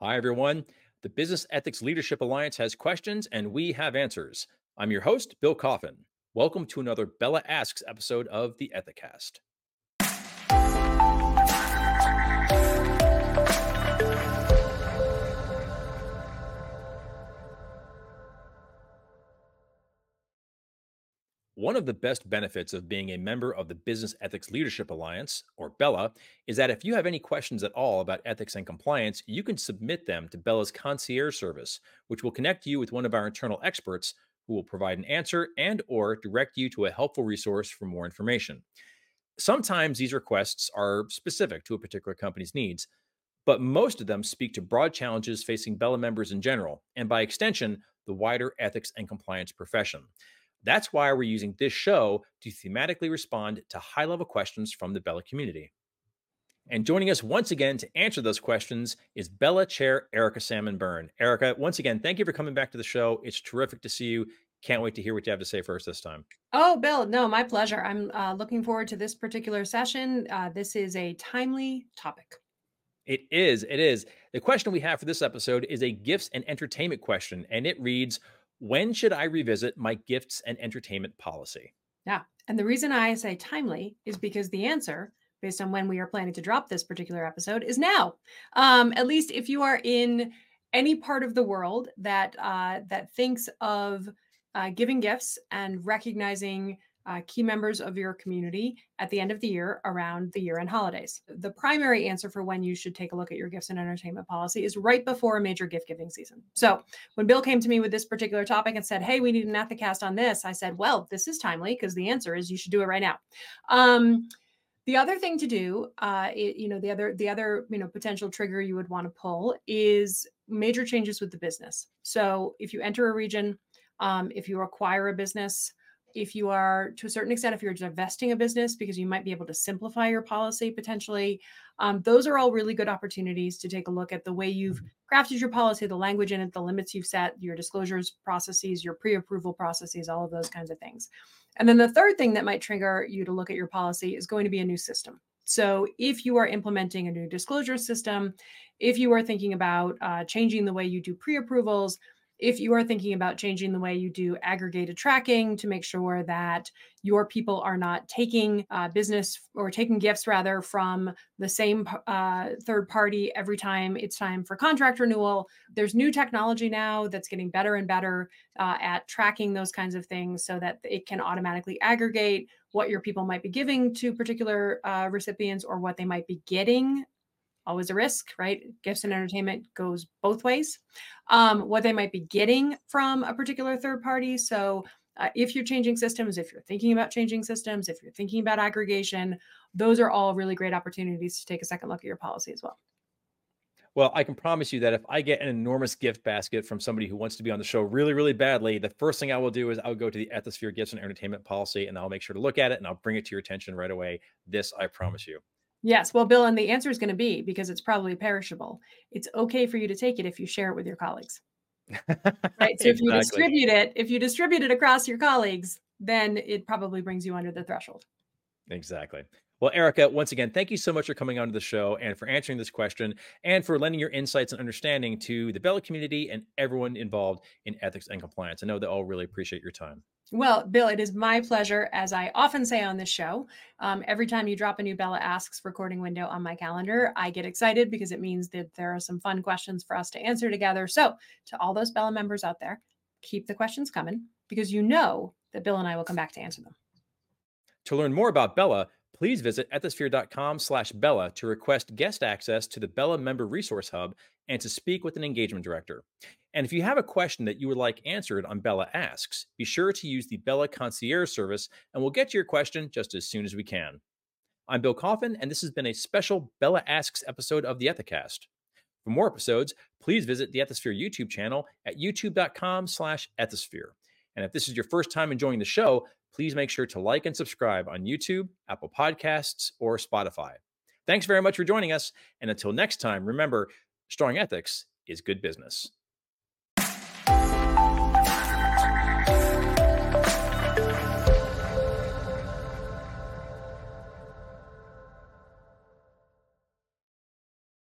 Hi, everyone. The Business Ethics Leadership Alliance has questions and we have answers. I'm your host, Bill Coffin. Welcome to another Bella Asks episode of the Ethicast. One of the best benefits of being a member of the Business Ethics Leadership Alliance, or BELA, is that if you have any questions at all about ethics and compliance, you can submit them to BELA's concierge service, which will connect you with one of our internal experts who will provide an answer and or direct you to a helpful resource for more information. Sometimes these requests are specific to a particular company's needs, but most of them speak to broad challenges facing BELA members in general, and by extension, the wider ethics and compliance profession. That's why we're using this show to thematically respond to high level questions from the BELA community. And joining us once again to answer those questions is BELA Chair Erica Salmon Byrne. Erica, once again, thank you for coming back to the show. It's terrific to see you. Can't wait to hear what you have to say first this time. Oh, Bill, no, my pleasure. I'm looking forward to this particular session. This is a timely topic. It is. It is. The question we have for this episode is a gifts and entertainment question, and it reads, when should I revisit my gifts and entertainment policy? Yeah. And the reason I say timely is because the answer, based on when we are planning to drop this particular episode, is now. At least if you are in any part of the world that thinks of giving gifts and recognizing key members of your community at the end of the year around the year-end holidays. The primary answer for when you should take a look at your gifts and entertainment policy is right before a major gift giving season. So when Bill came to me with this particular topic and said, hey, we need an Ethicast on this, I said, well, this is timely because the answer is you should do it right now. The other thing to do, the other potential trigger you would want to pull is major changes with the business. So if you enter a region, if you acquire a business, if you are, to a certain extent, if you're divesting a business because you might be able to simplify your policy potentially, those are all really good opportunities to take a look at the way you've crafted your policy, the language in it, the limits you've set, your disclosures processes, your pre-approval processes, all of those kinds of things. And then the third thing that might trigger you to look at your policy is going to be a new system. So if you are implementing a new disclosure system, if you are thinking about changing the way you do pre-approvals, if you are thinking about changing the way you do aggregated tracking to make sure that your people are not taking business or taking gifts rather from the same third party every time it's time for contract renewal. There's new technology now that's getting better and better at tracking those kinds of things so that it can automatically aggregate what your people might be giving to particular recipients or what they might be getting. Always a risk, right? Gifts and entertainment goes both ways. What they might be getting from a particular third party. So if you're changing systems, if you're thinking about changing systems, if you're thinking about aggregation, those are all really great opportunities to take a second look at your policy as well. Well, I can promise you that if I get an enormous gift basket from somebody who wants to be on the show really, really badly, the first thing I will do is I'll go to the Ethisphere Gifts and Entertainment Policy and I'll make sure to look at it and I'll bring it to your attention right away. This, I promise you. Yes. Well, Bill, and the answer is going to be, because it's probably perishable, it's okay for you to take it if you share it with your colleagues. Right. So Exactly. if you distribute it across your colleagues, then it probably brings you under the threshold. Exactly. Well, Erica, once again, thank you so much for coming onto the show and for answering this question and for lending your insights and understanding to the BELA community and everyone involved in ethics and compliance. I know they all really appreciate your time. Well, Bill, it is my pleasure. As I often say on this show, every time you drop a new Bella Asks recording window on my calendar, I get excited because it means that there are some fun questions for us to answer together. So to all those Bella members out there, keep the questions coming because you know that Bill and I will come back to answer them. To learn more about BELA, please visit ethisphere.com/BELA to request guest access to the BELA Member Resource Hub and to speak with an engagement director. And if you have a question that you would like answered on BELA Asks, be sure to use the BELA Concierge service and we'll get to your question just as soon as we can. I'm Bill Coffin, and this has been a special BELA Asks episode of the Ethicast. For more episodes, please visit the Ethisphere YouTube channel at youtube.com/Ethisphere. And if this is your first time enjoying the show, please make sure to like and subscribe on YouTube, Apple Podcasts, or Spotify. Thanks very much for joining us. And until next time, remember, strong ethics is good business.